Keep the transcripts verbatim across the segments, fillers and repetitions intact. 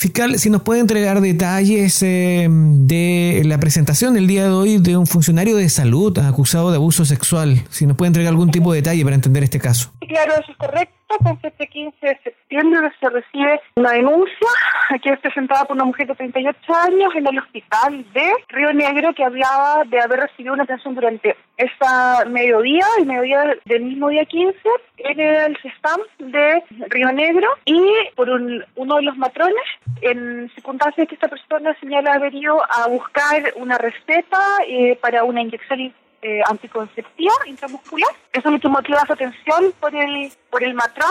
Fiscal, si nos puede entregar detalles eh, de la presentación del día de hoy de un funcionario de salud acusado de abuso sexual, si nos puede entregar algún tipo de detalle para entender este caso. Claro, eso es correcto. Con fecha quince de septiembre se recibe una denuncia que es presentada por una mujer de treinta y ocho años en el hospital de Río Negro, que hablaba de haber recibido una atención durante ese mediodía, el mediodía del mismo día quince, en el CESFAM de Río Negro, y por un, uno de los matrones, en circunstancias que esta persona señala haber ido a buscar una receta eh, para una inyección Eh, anticonceptiva intramuscular. Eso es lo que motiva su atención por el por el matrón,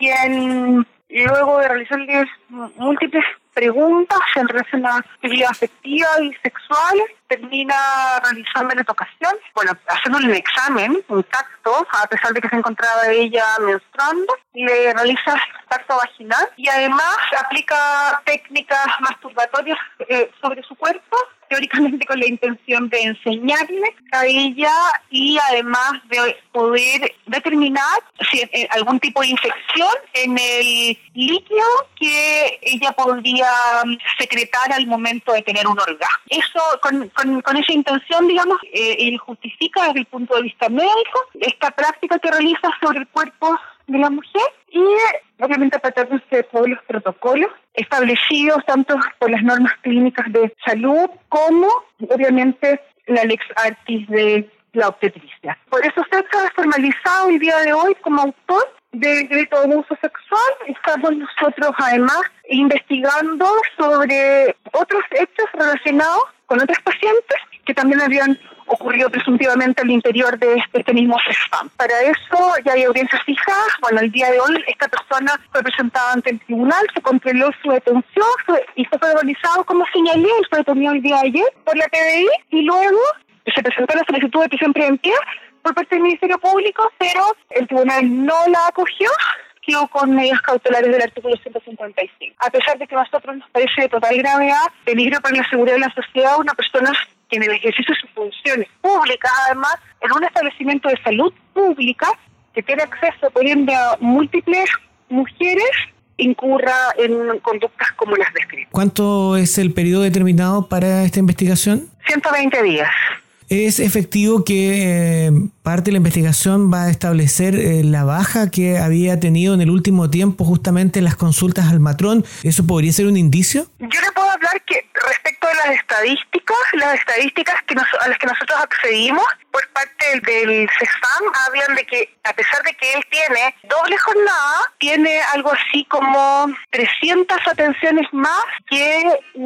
quien luego de realizarle múltiples preguntas en relación a su vida afectiva y sexual, termina realizándole tocación, bueno, haciéndole un examen, un tacto, a pesar de que se encontraba ella menstruando, le realiza tacto vaginal y además aplica técnicas masturbatorias eh, sobre su cuerpo, teóricamente con la intención de enseñarle a ella y además de poder determinar si hay algún tipo de infección en el líquido que ella podría secretar al momento de tener un orgasmo. Eso, con, con, con esa intención, digamos, eh, él justifica desde el punto de vista médico esta práctica que realiza sobre el cuerpo de la mujer y obviamente tratándose de todos los protocolos establecidos tanto por las normas clínicas de salud como obviamente la lex artis de la obstetricia. Por eso usted se ha formalizado el día de hoy como autor del delito de abuso sexual. Estamos nosotros además investigando sobre otros hechos relacionados con otros pacientes que también habían ocurrido presuntivamente al interior de este, este mismo CESFAM. Para eso ya hay audiencias fijadas. Bueno, el día de hoy esta persona fue presentada ante el tribunal, se controló su detención fue, y fue formalizado, como señalé, fue detenido el día de ayer por la P D I y luego se presentó la solicitud de prisión preventiva por parte del Ministerio Público, pero el tribunal no la acogió, quedó con medidas cautelares del artículo ciento cincuenta y cinco. A pesar de que a nosotros nos parece de total gravedad, peligro para la seguridad de la sociedad, una persona que en el ejercicio de sus funciones públicas, además, en un establecimiento de salud pública, que tiene acceso, por ejemplo, a múltiples mujeres, incurra en conductas como las descritas. ¿Cuánto es el periodo determinado para esta investigación? ciento veinte días. ¿Es efectivo que eh, parte de la investigación va a establecer eh, la baja que había tenido en el último tiempo justamente en las consultas al matrón? ¿Eso podría ser un indicio? Yo le puedo hablar que respecto a las estadísticas, las estadísticas que nos, a las que nosotros accedimos por parte del, del CESFAM hablan de que a pesar de que él tiene doble jornada, tiene algo así como trescientas atenciones más que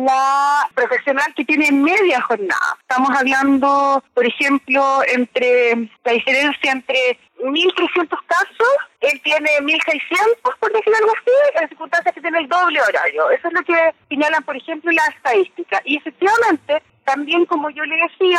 la profesional que tiene media jornada. Estamos hablando, por ejemplo, entre la diferencia entre mil trescientos casos, él tiene mil seiscientos, por decir algo así, en circunstancias que tiene el doble horario. Eso es lo que señalan, por ejemplo, las estadísticas. Y efectivamente, también como yo le decía,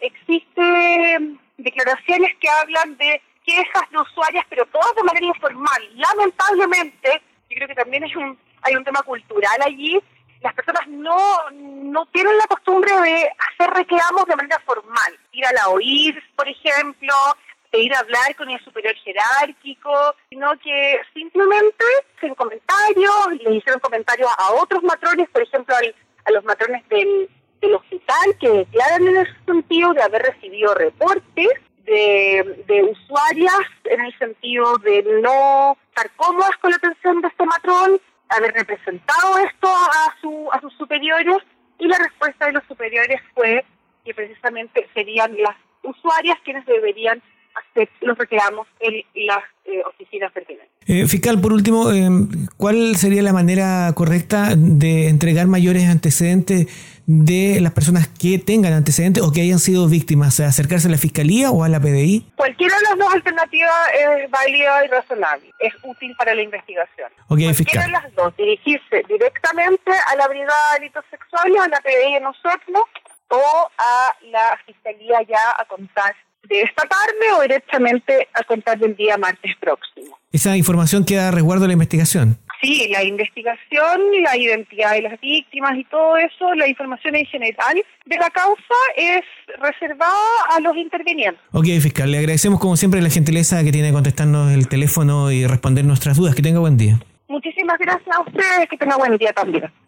existen declaraciones que hablan de quejas de usuarias, pero todas de manera informal. Lamentablemente, yo creo que también es un, hay un tema cultural allí. Las personas no, no tienen la costumbre de hacer reclamos de manera formal. Ir a la O I R, por ejemplo, de ir a hablar con el superior jerárquico, sino que simplemente hacen comentarios, le hicieron comentarios a otros matrones, por ejemplo, al, a los matrones del, del hospital, que declaran en ese sentido de haber recibido reportes de, de usuarias en el sentido de no estar cómodas con la atención de este matrón, haber representado esto a, su, a sus superiores, y la respuesta de los superiores fue que precisamente serían las usuarias quienes deberían hacer los reclamos en las eh, oficinas pertinentes. Eh, fiscal, por último, eh, ¿cuál sería la manera correcta de entregar mayores antecedentes de las personas que tengan antecedentes o que hayan sido víctimas? ¿Acercarse a la Fiscalía o a la P D I? Cualquiera de las dos alternativas es válida y razonable, es útil para la investigación. Okay, Cualquiera fiscal. de las dos, dirigirse directamente a la Brigada de Delitos Sexuales, a la P D I de nosotros, o a la Fiscalía ya a contar de esta tarde o directamente a contar del día martes próximo. ¿Esa información queda a resguardo de la investigación? Sí, la investigación, la identidad de las víctimas y todo eso, la información en general de la causa es reservada a los intervinientes. Ok, fiscal, le agradecemos como siempre la gentileza que tiene de contestarnos el teléfono y responder nuestras dudas. Que tenga buen día. Muchísimas gracias a ustedes, que tenga buen día también.